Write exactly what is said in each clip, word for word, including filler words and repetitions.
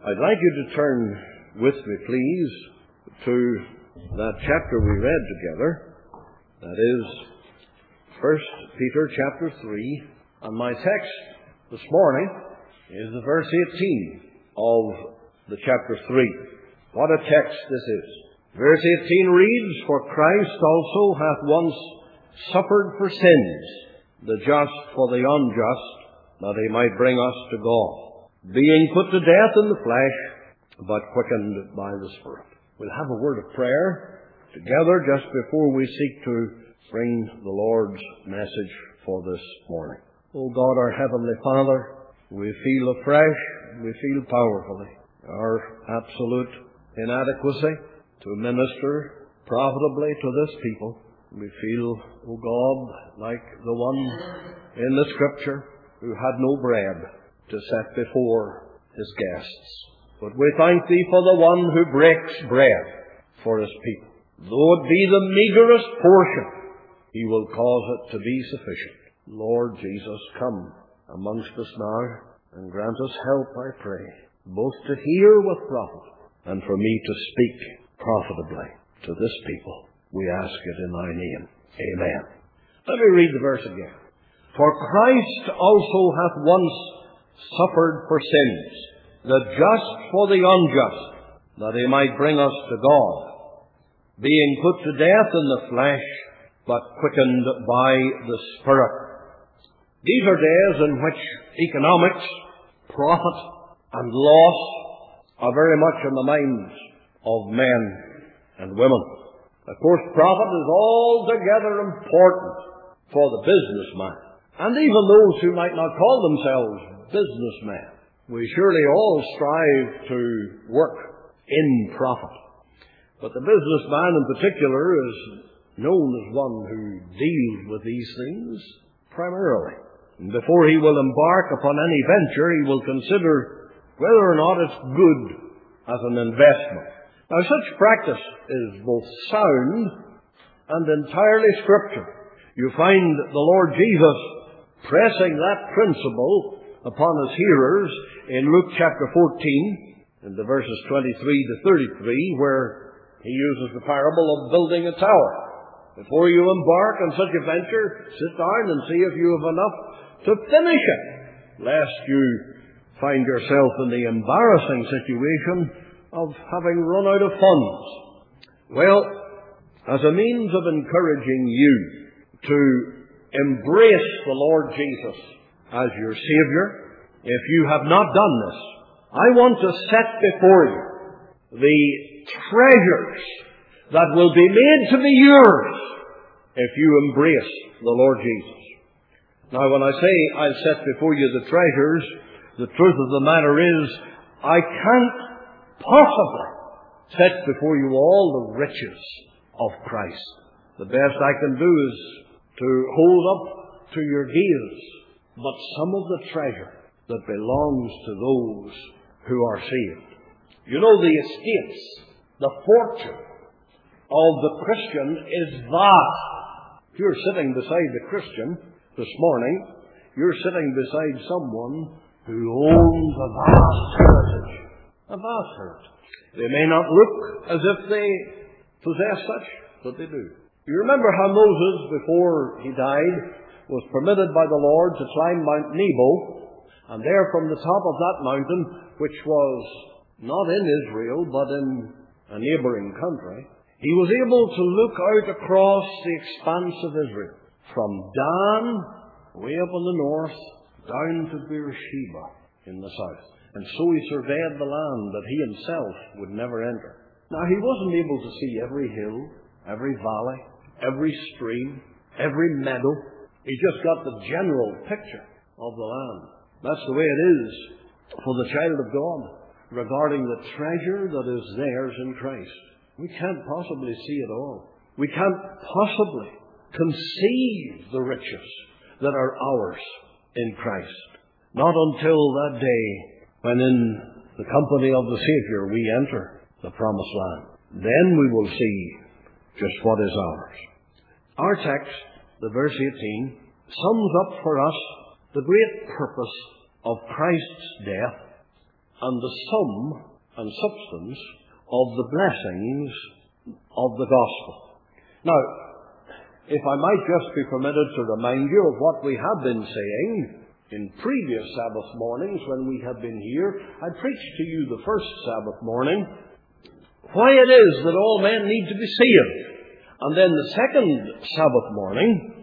I'd like you to turn with me, please, to that chapter we read together. That is First Peter chapter three. And my text this morning is the verse eighteen of the chapter three. What a text this is. Verse eighteen reads, "For Christ also hath once suffered for sins, the just for the unjust, that he might bring us to God, being put to death in the flesh, but quickened by the Spirit." We'll have a word of prayer together just before we seek to bring the Lord's message for this morning. O God, our Heavenly Father, we feel afresh, we feel powerfully our absolute inadequacy to minister profitably to this people. We feel, O God, like the one in the Scripture who had no bread to set before his guests. But we thank Thee for the one who breaks bread for his people. Though it be the meagerest portion, He will cause it to be sufficient. Lord Jesus, come amongst us now and grant us help, I pray, both to hear with profit and for me to speak profitably to this people. We ask it in Thy name. Amen. Let me read the verse again. "For Christ also hath once suffered for sins, the just for the unjust, that he might bring us to God, being put to death in the flesh, but quickened by the Spirit." These are days in which economics, profit, and loss are very much in the minds of men and women. Of course, profit is altogether important for the businessman, and even those who might not call themselves businessmen. We surely all strive to work in profit. But the businessman in particular is known as one who deals with these things primarily. And before he will embark upon any venture, he will consider whether or not it's good as an investment. Now, such practice is both sound and entirely scriptural. You find the Lord Jesus pressing that principle upon his hearers in Luke chapter fourteen, in the verses twenty-three to thirty-three, where he uses the parable of building a tower. Before you embark on such a venture, sit down and see if you have enough to finish it, lest you find yourself in the embarrassing situation of having run out of funds. Well, as a means of encouraging you to embrace the Lord Jesus as your Savior, if you have not done this, I want to set before you the treasures that will be made to be yours if you embrace the Lord Jesus. Now, when I say I'll set before you the treasures, the truth of the matter is I can't possibly set before you all the riches of Christ. The best I can do is to hold up to your gaze but some of the treasure that belongs to those who are saved. You know, the estates, the fortune of the Christian is vast. If you're sitting beside the Christian this morning, you're sitting beside someone who owns a vast heritage. A vast heritage. They may not look as if they possess such, but they do. You remember how Moses, before he died, was permitted by the Lord to climb Mount Nebo, and there from the top of that mountain, which was not in Israel, but in a neighboring country, he was able to look out across the expanse of Israel, from Dan, way up in the north, down to Beersheba in the south. And so he surveyed the land that he himself would never enter. Now, he wasn't able to see every hill, every valley, every stream, every meadow. He just got the general picture of the land. That's the way it is for the child of God regarding the treasure that is theirs in Christ. We can't possibly see it all. We can't possibly conceive the riches that are ours in Christ. Not until that day when in the company of the Savior we enter the promised land. Then we will see just what is ours. Our text, the verse eighteen, sums up for us the great purpose of Christ's death and the sum and substance of the blessings of the gospel. Now, if I might just be permitted to remind you of what we have been saying in previous Sabbath mornings when we have been here. I preached to you the first Sabbath morning why it is that all men need to be saved. And then the second Sabbath morning,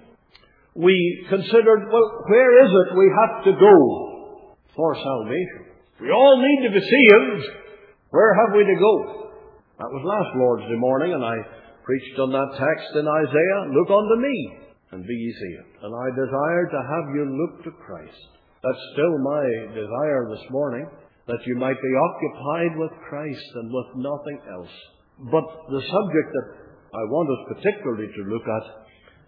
we considered, well, where is it we have to go for salvation? We all need to be saved. Where have we to go? That was last Lord's Day morning, and I preached on that text in Isaiah, look unto me, and be ye saved. And I desire to have you look to Christ. That's still my desire this morning, that you might be occupied with Christ and with nothing else. But the subject that I want us particularly to look at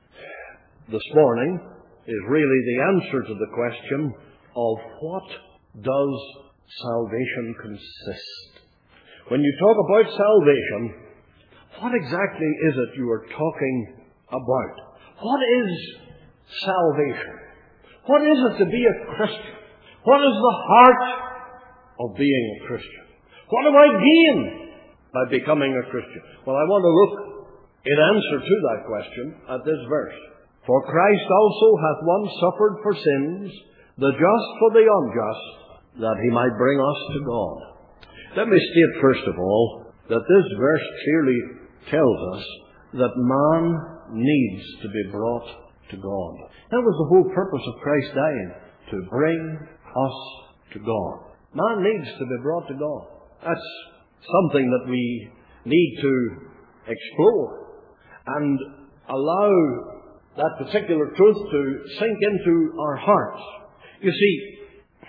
this morning is really the answer to the question of what does salvation consist? When you talk about salvation, what exactly is it you are talking about? What is salvation? What is it to be a Christian? What is the heart of being a Christian? What do I gain by becoming a Christian? Well, I want to look in answer to that question at this verse. For Christ also hath once suffered for sins, the just for the unjust, that he might bring us to God. Let me state first of all that this verse clearly tells us that man needs to be brought to God. That was the whole purpose of Christ dying, to bring us to God. Man needs to be brought to God. That's something that we need to explore and allow that particular truth to sink into our hearts. You see,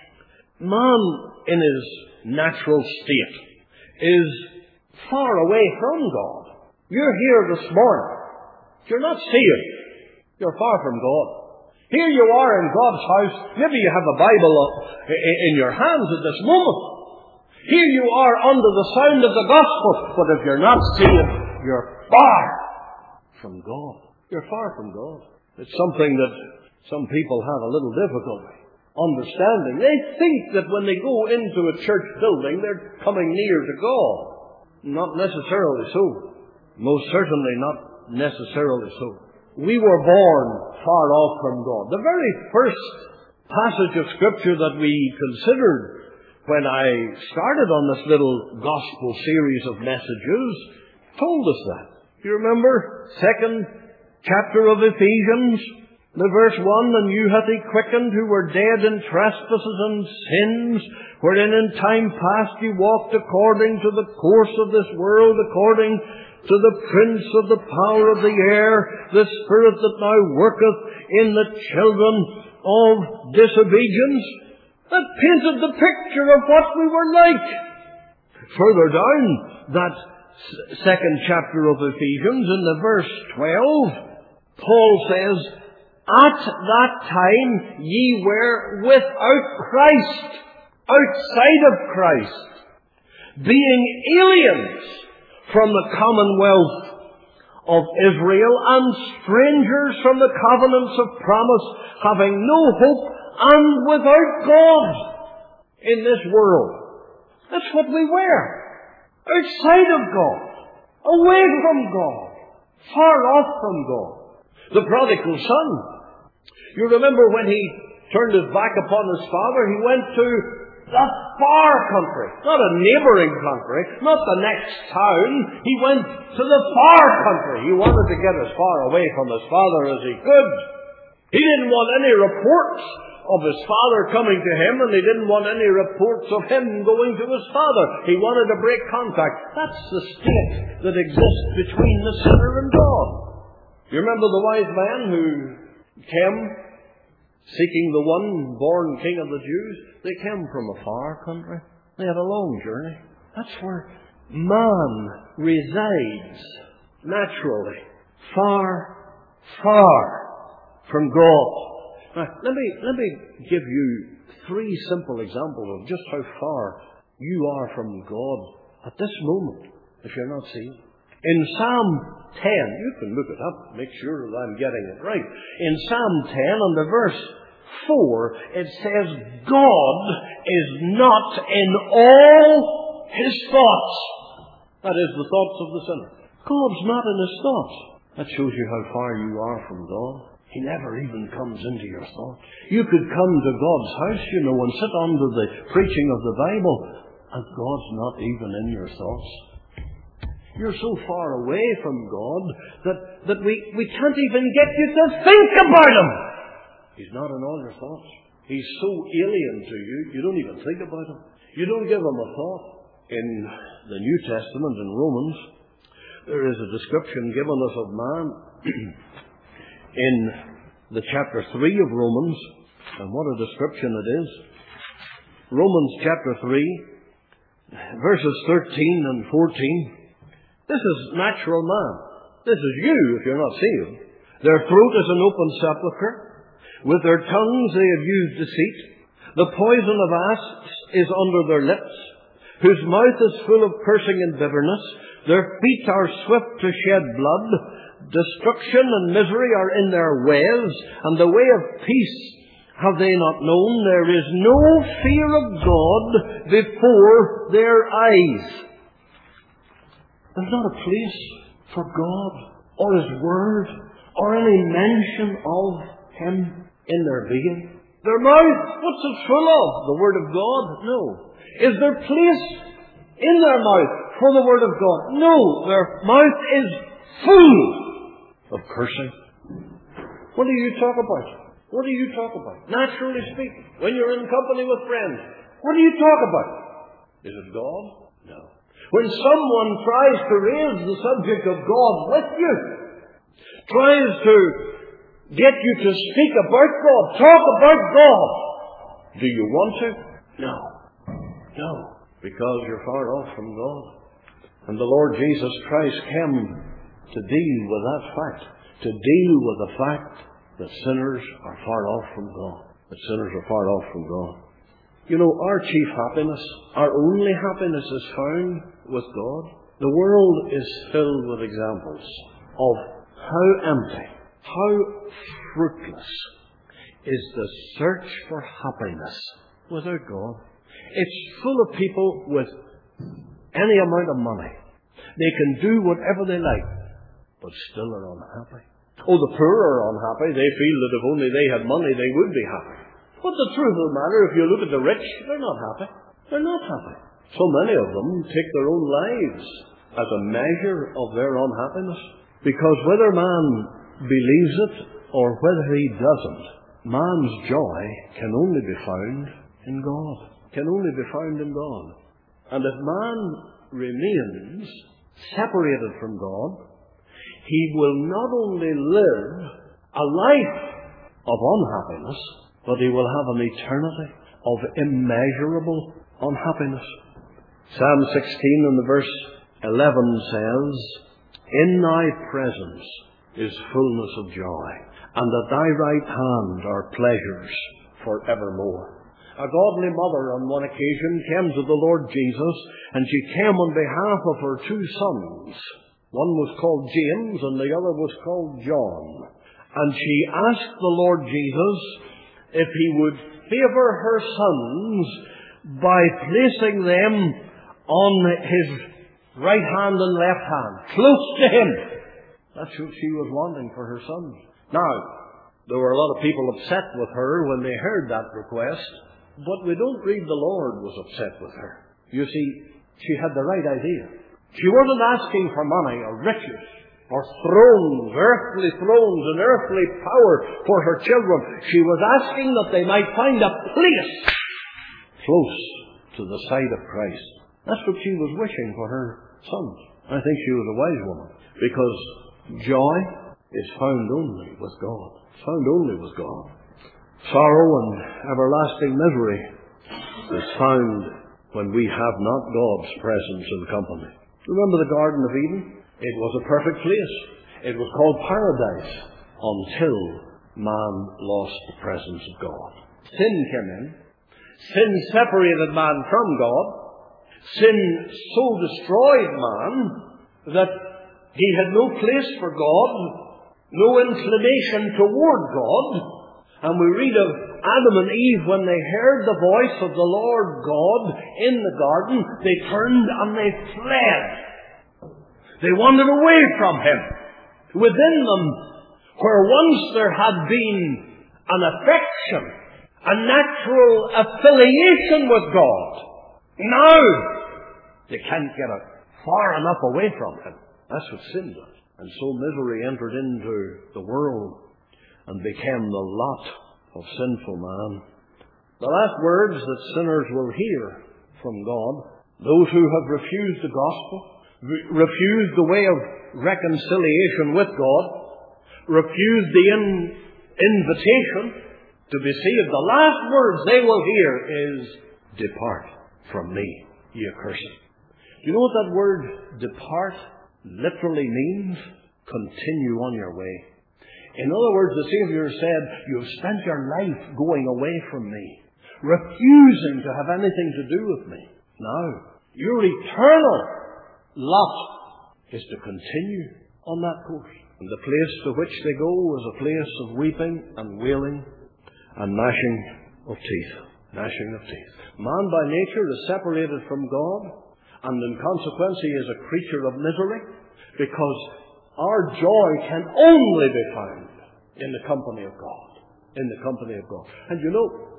man in his natural state is far away from God. You're here this morning. You're not saved. You're far from God. Here you are in God's house. Maybe you have a Bible in your hands at this moment. Here you are under the sound of the gospel. But if you're not saved, you're far from God. You're far from God. It's something that some people have a little difficulty understanding. They think that when they go into a church building, they're coming near to God. Not necessarily so. Most certainly not necessarily so. We were born far off from God. The very first passage of Scripture that we considered when I started on this little gospel series of messages told us that. You remember? Second chapter of Ephesians, the verse one, and you hath he quickened who were dead in trespasses and sins, wherein in time past ye walked according to the course of this world, according to the prince of the power of the air, the spirit that now worketh in the children of disobedience. That painted the picture of what we were like. Further down that second chapter of Ephesians, in the verse twelve, Paul says, at that time ye were without Christ, outside of Christ, being aliens from the commonwealth of Israel and strangers from the covenants of promise, having no hope and without God in this world. That's what we were. Outside of God, away from God, far off from God. The prodigal son. You remember when he turned his back upon his father, he went to the far country. Not a neighboring country, not the next town. He went to the far country. He wanted to get as far away from his father as he could. He didn't want any reports of his father coming to him, and he didn't want any reports of him going to his father. He wanted to break contact. That's the state that exists between the sinner and God. You remember the wise man who came seeking the one born king of the Jews? They came from a far country. They had a long journey. That's where man resides naturally. Far, far from God. Now, let me, let me give you three simple examples of just how far you are from God at this moment, if you're not saved. In Psalm ten, you can look it up, make sure that I'm getting it right. In Psalm ten, on the verse four, it says, God is not in all his thoughts. That is, the thoughts of the sinner. God's not in his thoughts. That shows you how far you are from God. He never even comes into your thoughts. You could come to God's house, you know, and sit under the preaching of the Bible, and God's not even in your thoughts. You're so far away from God that, that we, we can't even get you to think about him. He's not in all your thoughts. He's so alien to you, you don't even think about him. You don't give him a thought. In the New Testament, in Romans, there is a description given us of man in the chapter three of Romans, and what a description it is. Romans chapter three, verses thirteen and fourteen. This is natural man. This is you, if you're not saved. Their throat is an open sepulchre. With their tongues they have used deceit. The poison of asps is under their lips, whose mouth is full of cursing and bitterness. Their feet are swift to shed blood. Destruction and misery are in their ways, and the way of peace have they not known. There is no fear of God before their eyes. There's not a place for God or his word or any mention of him in their being. Their mouth, what's it full of? The word of God? No. Is there place in their mouth for the word of God? No. Their mouth is full of cursing. What do you talk about? What do you talk about? Naturally speaking, when you're in company with friends, what do you talk about? Is it God? No. When someone tries to raise the subject of God with you, tries to get you to speak about God, talk about God, do you want to? No. No. Because you're far off from God. And the Lord Jesus Christ came to deal with that fact, to deal with the fact that sinners are far off from God. That sinners are far off from God. You know, our chief happiness, our only happiness is found with God. The world is filled with examples of how empty, how fruitless is the search for happiness without God. It's full of people with any amount of money. They can do whatever they like, but still are unhappy. Oh, the poor are unhappy. They feel that if only they had money, they would be happy. But the truth of the matter, if you look at the rich, they're not happy. They're not happy. So many of them take their own lives as a measure of their unhappiness. Because whether man believes it or whether he doesn't, man's joy can only be found in God. Can only be found in God. And if man remains separated from God, he will not only live a life of unhappiness, but he will have an eternity of immeasurable unhappiness. Psalm sixteen and the verse eleven says, "In thy presence is fullness of joy, and at thy right hand are pleasures forevermore." A godly mother on one occasion came to the Lord Jesus, and she came on behalf of her two sons. One was called James, and the other was called John. And she asked the Lord Jesus if he would favor her sons by placing them on his right hand and left hand, close to him. That's what she was wanting for her sons. Now, there were a lot of people upset with her when they heard that request, but we don't read the Lord was upset with her. You see, she had the right idea. She wasn't asking for money or riches or thrones, earthly thrones and earthly power for her children. She was asking that they might find a place close to the side of Christ. That's what she was wishing for her sons. I think she was a wise woman, because joy is found only with God. It's found only with God. Sorrow and everlasting misery is found when we have not God's presence and company. Remember the Garden of Eden? It was a perfect place. It was called paradise until man lost the presence of God. Sin came in. Sin separated man from God. Sin so destroyed man that he had no place for God, no inclination toward God. And we read of Adam and Eve, when they heard the voice of the Lord God in the garden, they turned and they fled. They wandered away from Him. Within them, where once there had been an affection, a natural affiliation with God, now they can't get it far enough away from Him. That's what sin does. And so misery entered into the world and became the lot of sinful man. The last words that sinners will hear from God, those who have refused the gospel, re- refused the way of reconciliation with God, refused the in- invitation to be saved, the last words they will hear is, "Depart from me, ye accursed." Do you know what that word depart literally means? Continue on your way. In other words, the Savior said, "You've spent your life going away from me, refusing to have anything to do with me. Now, your eternal lot is to continue on that course." And the place to which they go is a place of weeping and wailing and gnashing of teeth. Gnashing of teeth. Man by nature is separated from God, and in consequence he is a creature of misery, because our joy can only be found in the company of God. In the company of God. And you know,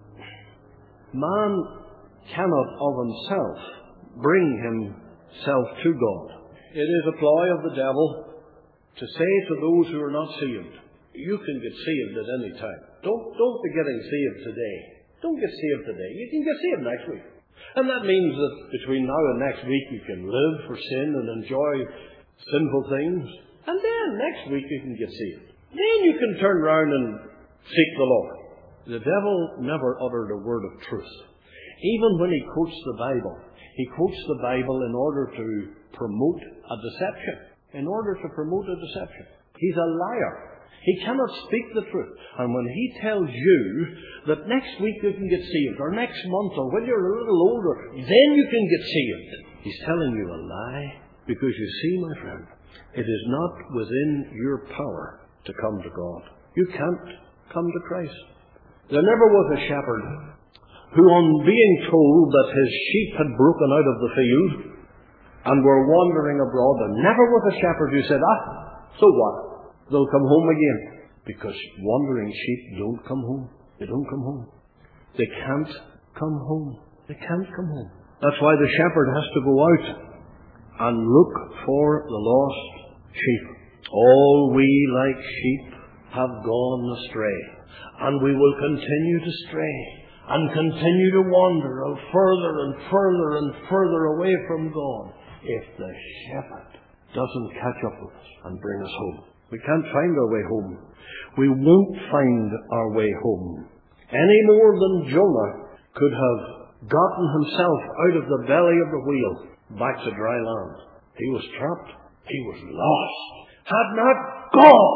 man cannot of himself bring himself to God. It is a ploy of the devil to say to those who are not saved, "You can get saved at any time. Don't, don't be getting saved today. Don't get saved today. You can get saved next week." And that means that between now and next week you can live for sin and enjoy sinful things. And then next week you can get saved. Then you can turn around and seek the Lord. The devil never uttered a word of truth. Even when he quotes the Bible, he quotes the Bible in order to promote a deception. In order to promote a deception. He's a liar. He cannot speak the truth. And when he tells you that next week you can get saved, or next month, or when you're a little older, then you can get saved, he's telling you a lie. Because you see, my friend, it is not within your power to come to God. You can't come to Christ. There never was a shepherd who, on being told that his sheep had broken out of the field and were wandering abroad, there never was a shepherd who said, "Ah, so what? They'll come home again." Because wandering sheep don't come home. They don't come home. They can't come home. They can't come home. That's why the shepherd has to go out and look for the lost sheep. All we like sheep have gone astray, and we will continue to stray and continue to wander out further and further and further away from God if the shepherd doesn't catch up with us and bring us home. We can't find our way home. We won't find our way home any more than Jonah could have gotten himself out of the belly of the whale back to dry land. He was trapped. He was lost. Had not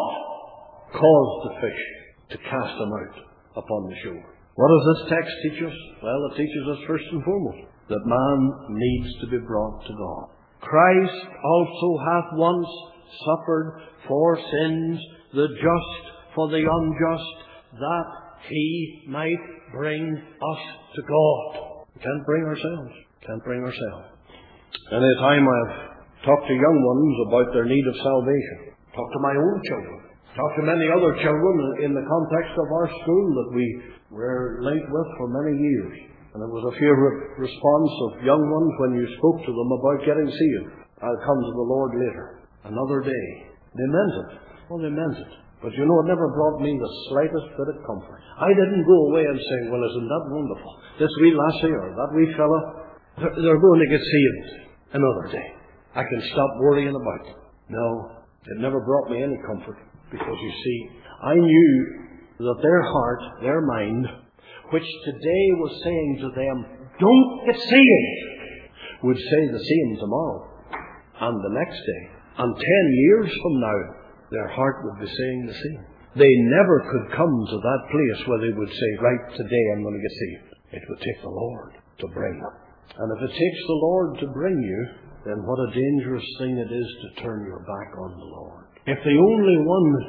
God caused the fish to cast him out upon the shore. What does this text teach us? Well, it teaches us first and foremost that man needs to be brought to God. Christ also hath once suffered for sins, the just for the unjust, that he might bring us to God. We can't bring ourselves. Can't bring ourselves. Any time I've talked to young ones about their need of salvation, talked to my own children, talked to many other children in the context of our school that we were linked with for many years. And it was a favourite response of young ones when you spoke to them about getting saved. "I'll come to the Lord later, another day." They meant it. Well, they meant it. But you know, it never brought me the slightest bit of comfort. I didn't go away and say, "Well, isn't that wonderful? This wee lassie or that wee fella, they're, they're going to get saved another day. I can stop worrying about it." No, it never brought me any comfort. Because you see, I knew that their heart, their mind, which today was saying to them, "Don't get saved," would say the same tomorrow and the next day. And ten years from now, their heart would be saying the same. They never could come to that place where they would say, "Right, today I'm going to get saved." It would take the Lord to bring them. And if it takes the Lord to bring you, then what a dangerous thing it is to turn your back on the Lord. If the only one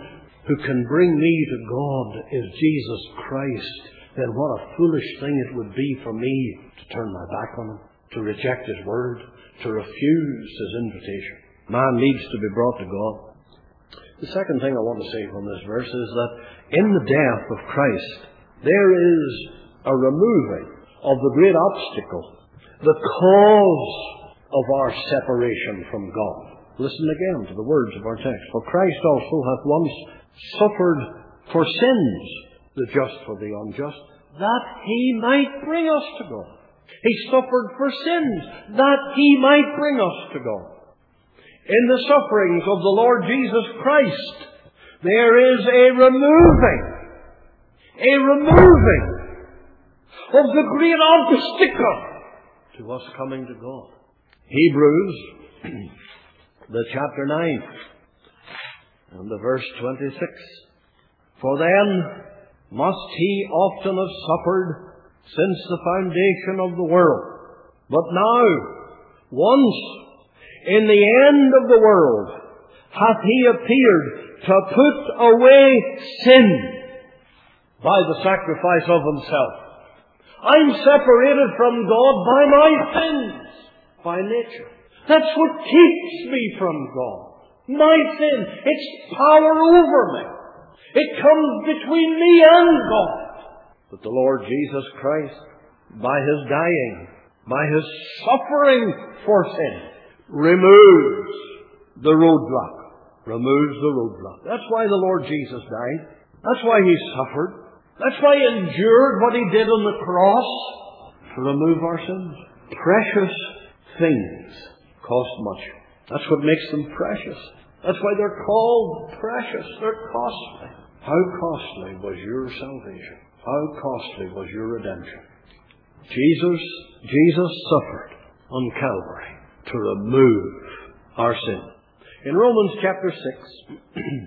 who can bring me to God is Jesus Christ, then what a foolish thing it would be for me to turn my back on Him, to reject His word, to refuse His invitation. Man needs to be brought to God. The second thing I want to say from this verse is that in the death of Christ, there is a removing of the great obstacle, the cause of our separation from God. Listen again to the words of our text. For Christ also hath once suffered for sins, the just for the unjust, that He might bring us to God. He suffered for sins, that He might bring us to God. In the sufferings of the Lord Jesus Christ, there is a removing, a removing of the great obstacle to us coming to God. Hebrews, the chapter nine, and the verse twenty-six. For then must He often have suffered since the foundation of the world. But now, once in the end of the world, hath He appeared to put away sin by the sacrifice of Himself. I'm separated from God by my sins, by nature. That's what keeps me from God. My sin, its power over me. It comes between me and God. But the Lord Jesus Christ, by His dying, by His suffering for sin, removes the roadblock. Removes the roadblock. That's why the Lord Jesus died. That's why He suffered. That's why He endured what He did on the cross, to remove our sins. Precious things cost much. That's what makes them precious. That's why they're called precious. They're costly. How costly was your salvation? How costly was your redemption? Jesus, Jesus suffered on Calvary to remove our sin. In Romans chapter six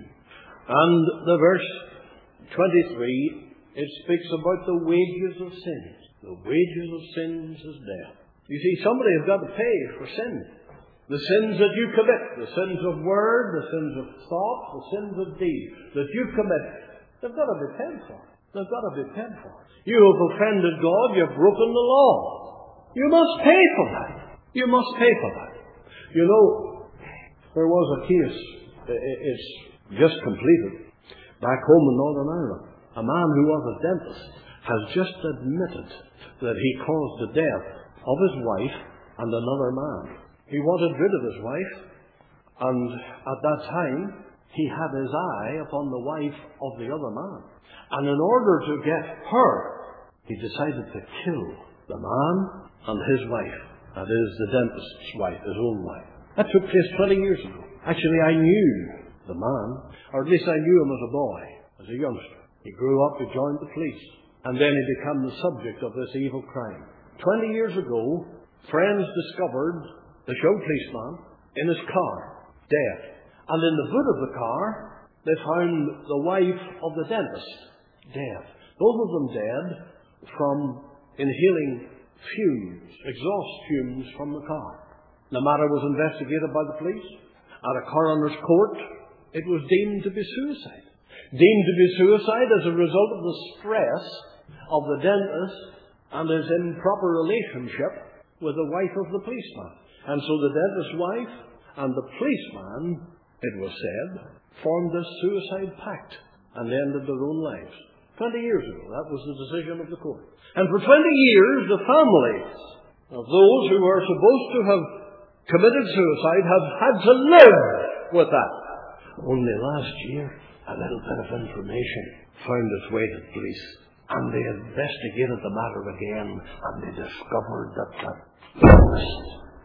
and the verse twenty-three, it speaks about the wages of sin. The wages of sins is death. You see, somebody has got to pay for sin. The sins that you commit, the sins of word, the sins of thought, the sins of deed that you commit, they've got to be paid for. They've got to be paid for. You have offended God, you've broken the law. You must pay for that. You must pay for that. You know, there was a case, it's just completed, back home in Northern Ireland. A man who was a dentist has just admitted that he caused the death of his wife and another man. He wanted rid of his wife, and at that time he had his eye upon the wife of the other man. And in order to get her, he decided to kill the man and his wife. That is, the dentist's wife, his own wife. That took place twenty years ago. Actually, I knew the man, or at least I knew him as a boy, as a youngster. He grew up, he joined the police, and then he became the subject of this evil crime. Twenty years ago, friends discovered the show policeman in his car, dead. And in the hood of the car, they found the wife of the dentist, dead. Both of them dead from inhaling fumes, exhaust fumes from the car. The matter was investigated by the police. At a coroner's court, it was deemed to be suicide. Deemed to be suicide as a result of the stress of the dentist and his improper relationship with the wife of the policeman. And so the dentist's wife and the policeman, it was said, formed this suicide pact and ended their own lives. Twenty years ago, that was the decision of the court. And for twenty years, the families of those who were supposed to have committed suicide have had to live with that. Only last year, a little bit of information found its way to the police. And they investigated the matter again, and they discovered that the dentist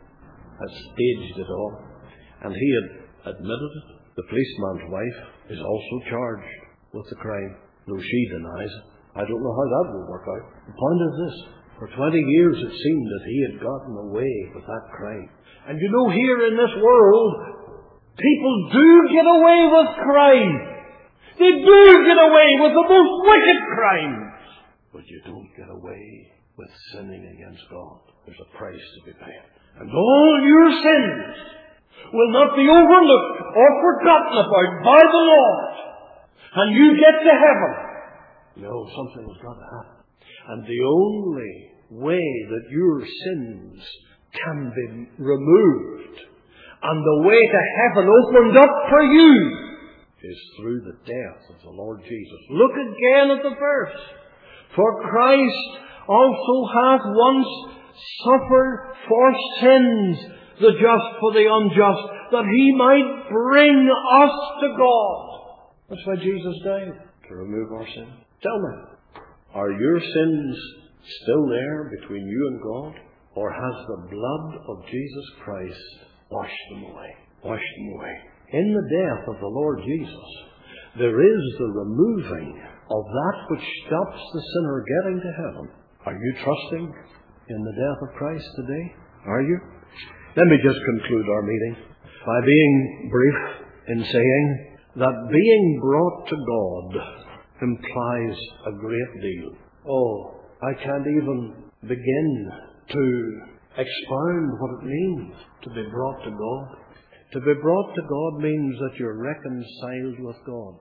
had staged it all. And he had admitted it. The policeman's wife is also charged with the crime, though she denies it. I don't know how that will work out. The point is this. For twenty years it seemed that he had gotten away with that crime. And you know, here in this world, people do get away with crime. They do get away with the most wicked crimes. But you don't get away with sinning against God. There's a price to be paid. And all your sins will not be overlooked or forgotten about by the Lord. and you get to heaven. No, something has got to happen. And the only way that your sins can be removed and the way to heaven opened up for you is through the death of the Lord Jesus. Look again at the verse. For Christ also hath once suffered for sins, the just for the unjust, that he might bring us to God. That's why Jesus died, to remove our sin. Tell me, are your sins still there between you and God? Or has the blood of Jesus Christ washed them away? Washed them away. In the death of the Lord Jesus, there is the removing of that which stops the sinner getting to heaven. Are you trusting in the death of Christ today? Are you? Let me just conclude our meeting by being brief in saying that being brought to God implies a great deal. Oh, I can't even begin to expound what it means to be brought to God. To be brought to God means that you're reconciled with God.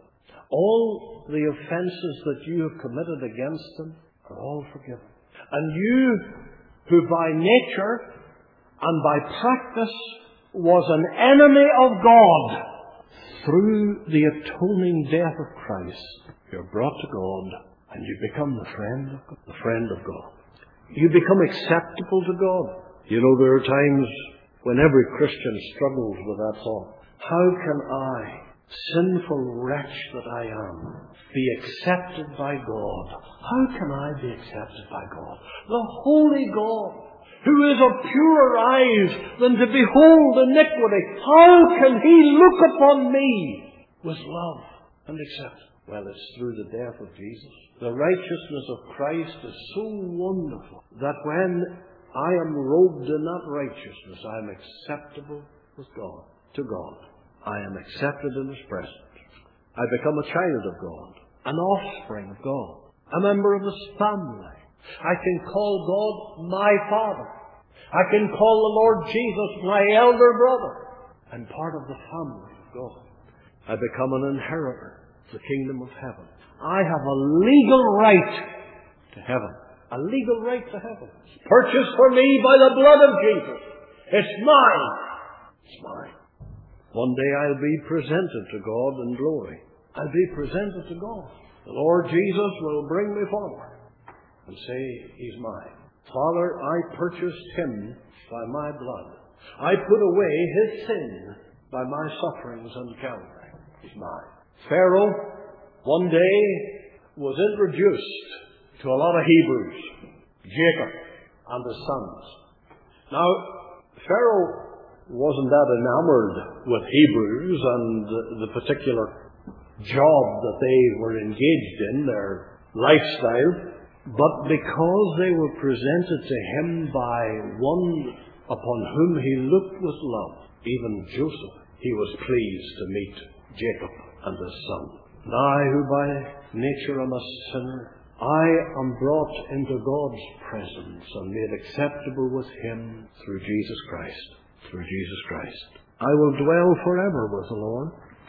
All the offences that you have committed against Him are all forgiven. And you, who by nature and by practice was an enemy of God, through the atoning death of Christ, you're brought to God and you become the friend of God. The friend of God. You become acceptable to God. You know, there are times when every Christian struggles with that thought. How can I, sinful wretch that I am, be accepted by God? How can I be accepted by God? The holy God, who is of purer eyes than to behold iniquity. How can He look upon me with love and accept? Well, it's through the death of Jesus. The righteousness of Christ is so wonderful that when I am robed in that righteousness, I am acceptable with God, to God. I am accepted in His presence. I become a child of God, an offspring of God, a member of His family. I can call God my Father. I can call the Lord Jesus my elder brother. I'm part of the family of God. I become an inheritor of the kingdom of heaven. I have a legal right to heaven. A legal right to heaven. It's purchased for me by the blood of Jesus. It's mine. It's mine. One day I'll be presented to God in glory. I'll be presented to God. The Lord Jesus will bring me forward and say, He's mine. Father, I purchased Him by my blood. I put away His sin by my sufferings on Calvary. He's mine. Pharaoh, one day, was introduced to a lot of Hebrews, Jacob and his sons. Now, Pharaoh wasn't that enamored with Hebrews and the, the particular job that they were engaged in, their lifestyle, but because they were presented to him by one upon whom he looked with love, even Joseph, he was pleased to meet Jacob and his son. And I, who by nature am a sinner, I am brought into God's presence and made acceptable with Him through Jesus Christ. Through Jesus Christ. I will dwell forever with the Lord.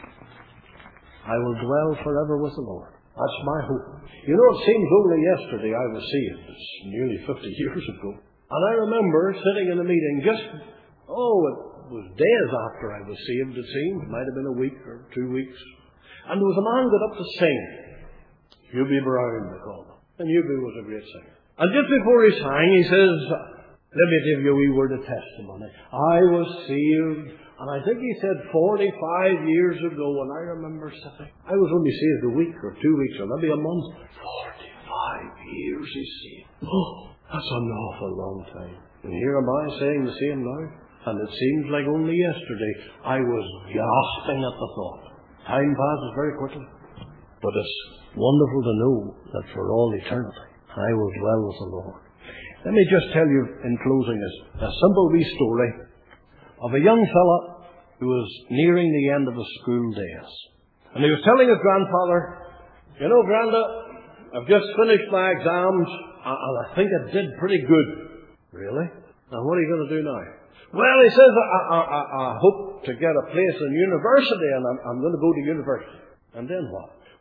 I will dwell forever with the Lord. That's my hope. You know, it seems only yesterday I was saved. It's nearly fifty years ago. And I remember sitting in a meeting just, oh, it was days after I was saved, it seemed. It might have been a week or two weeks. And there was a man got up to sing. Hubie Brown, they called him. And Hubie was a great singer. And just before he sang, he says, let me give you a wee word of testimony. I was saved, and I think he said forty-five years ago, and I remember sitting. I was only saved a week or two weeks or maybe a month. forty-five years he's saved. Oh, that's an awful long time. And here am I saying the same now. And it seems like only yesterday I was gasping at the thought. Time passes very quickly. But it's wonderful to know that for all eternity I will dwell with the Lord. Let me just tell you in closing a, a simple wee story of a young fella who was nearing the end of his school days. And he was telling his grandfather, you know, Granda, I've just finished my exams and I think I did pretty good. Really? Now what are you going to do now? Well, he says, I, I, I, I hope to get a place in university and I'm, I'm going to go to university. And then what?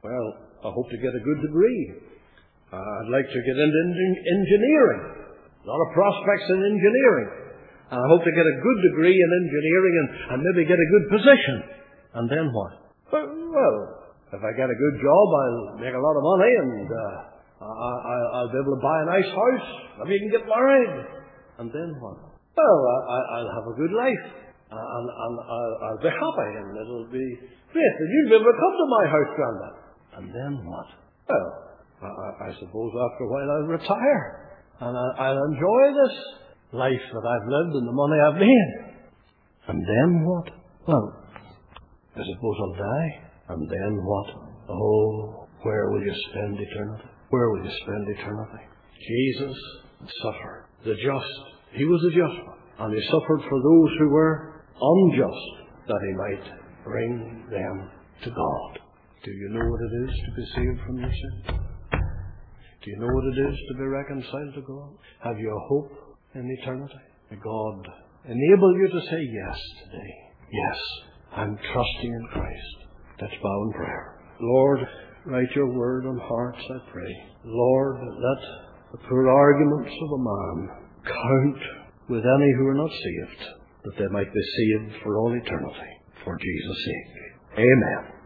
Well, I hope to get a good degree. Uh, I'd like to get into en- engineering. A lot of prospects in engineering. And I hope to get a good degree in engineering and, and maybe get a good position. And then what? Well, well, if I get a good job, I'll make a lot of money and uh, I, I, I'll be able to buy a nice house. Maybe you can get married. And then what? Well, I, I'll have a good life. And, and I'll, I'll be happy and it'll be great. And you'll be able to come to my house, Grandad. And then what? Well, I, I suppose after a while I'll retire. And I, I'll enjoy this life that I've lived and the money I've made. And then what? Well, I suppose I'll die. And then what? Oh, where will you spend eternity? Where will you spend eternity? Jesus suffered. The just. He was a just one. And he suffered for those who were unjust, that he might bring them to God. Do you know what it is to be saved from your sin? Do you know what it is to be reconciled to God? Have you a hope in eternity? May God enable you to say yes today. Yes, I'm trusting in Christ. Let's bow in prayer. Lord, write your word on hearts, I pray. Lord, let the poor arguments of a man count with any who are not saved, that they might be saved for all eternity. For Jesus' sake. Amen.